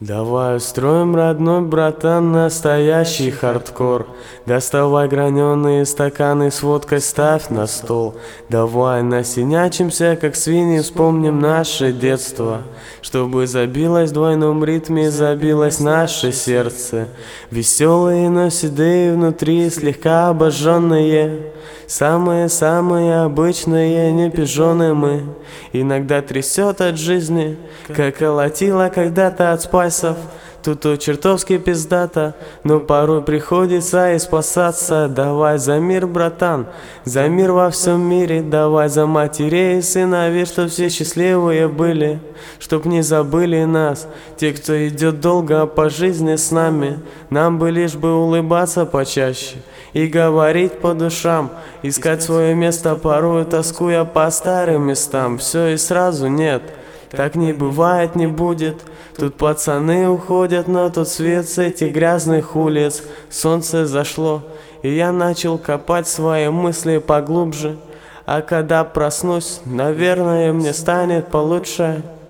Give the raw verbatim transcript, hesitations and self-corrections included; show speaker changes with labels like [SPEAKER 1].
[SPEAKER 1] Давай устроим, родной братан, настоящий хардкор. Доставай граненые стаканы с водкой, ставь на стол. Давай насинячимся, как свиньи, вспомним наше детство. Чтобы забилось в двойном ритме, забилось наше сердце. Веселые, но седые внутри, слегка обожженные. Самые-самые обычные, не пижоны мы. Иногда трясет от жизни, как колотило когда-то от спайсов. Тут то чертовски пиздато, но порой приходится и спасаться. Давай за мир, братан, за мир во всем мире. Давай за матерей и сыновей, чтоб все счастливые были, чтоб не забыли нас те, кто идет долго по жизни с нами. Нам бы лишь бы улыбаться почаще и говорить по душам, искать свое место, порой тоскуя по старым местам. Все и сразу нет, так не бывает, не будет. Тут пацаны уходят на тот свет с этих грязных улиц. Солнце зашло, и я начал копать свои мысли поглубже. А когда проснусь, наверное, мне станет получше.